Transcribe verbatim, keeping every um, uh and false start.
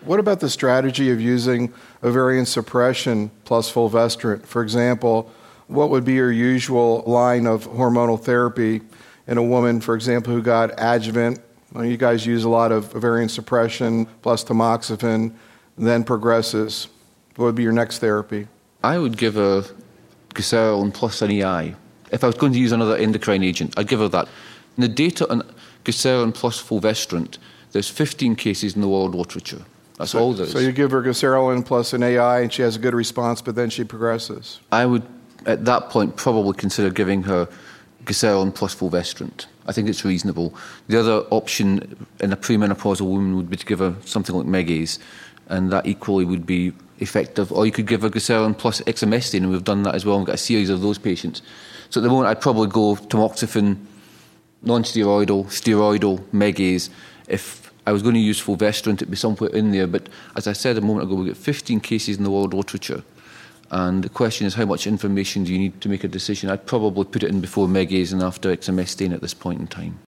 What about the strategy of using ovarian suppression plus fulvestrant? For example, what would be your usual line of hormonal therapy in a woman, for example, who got adjuvant? Well, you guys use a lot of ovarian suppression plus tamoxifen, then progresses. What would be your next therapy? I would give her Goserelin plus an E I. If I was going to use another endocrine agent, I'd give her that. In the data on Goserelin plus fulvestrant, there's fifteen cases in the world literature. That's so, all there is. So you give her Goserelin plus an A I and she has a good response, but then she progresses? I would, at that point, probably consider giving her Goserelin plus fulvestrant. I think it's reasonable. The other option in a premenopausal woman would be to give her something like Megaze, and that equally would be effective. Or you could give her Goserelin plus exemestane, and we've done that as well. We've got a series of those patients. So at the moment, I'd probably go tamoxifen, non-steroidal, steroidal, Megaze. If I was going to use fulvestrant, it'd be somewhere in there. But as I said a moment ago, we've got fifteen cases in the world literature. And the question is, how much information do you need to make a decision? I'd probably put it in before Megaze and after exemestane at this point in time.